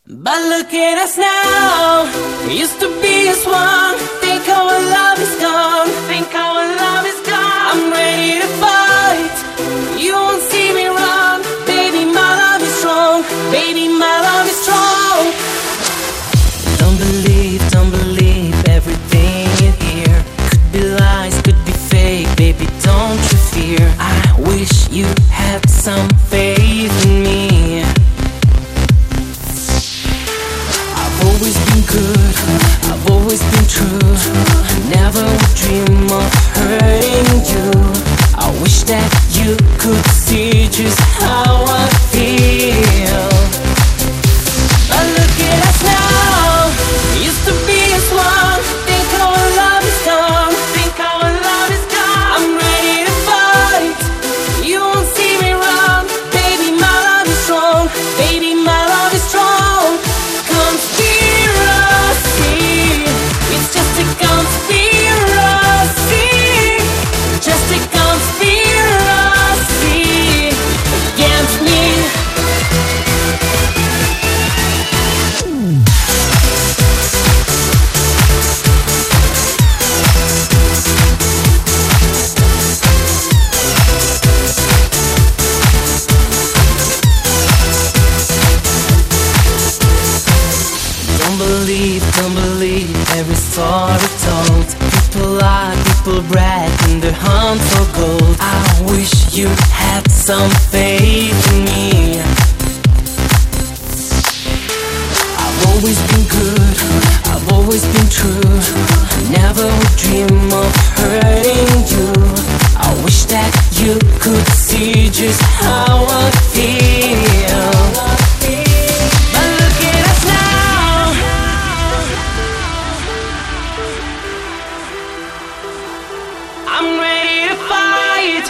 But look at us now. We used to be as one. Think our love is gone. Think our love is gone. I'm ready to fight. You won't see me run. Baby, my love is strong. Baby, my love is strong. Don't believe everything you hear. Could be lies, could be fake. Baby, don't you fear. I wish you had some faith in me. I've always been good, I've always been true. Never would dream of hurting you. I wish that you could see just how I feel. But look at us now. We used to be as one. Think our love is gone. Think our love is gone. I'm ready to fight. You won't see me run. Baby, my love is strong. Baby, my love is strong. Conspiracy. It's just a conspiracy. Just a conspiracy against me. Don't believe every story told. People lie, people brag in their hunt for gold. I wish you had some faith in me. I've always been good, I've always been true. Never would dream of hurting you. I wish that you could see just how I feel. But look at us now. I'm ready to fight.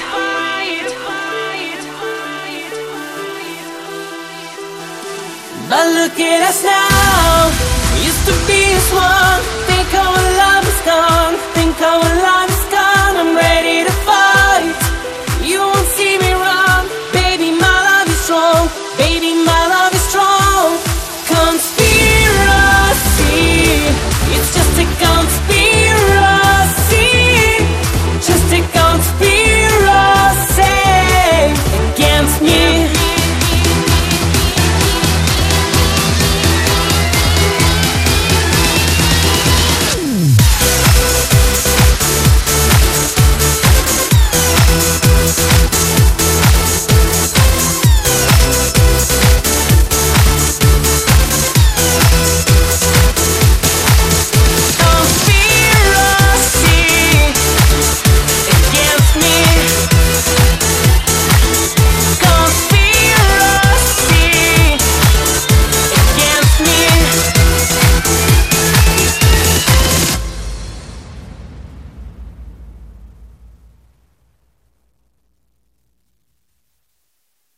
But look at us now. We used to be as one. Think our love is gone. Think our love is gone. I'm ready to fight. You won't see me run. Baby, my love is strong. Baby, my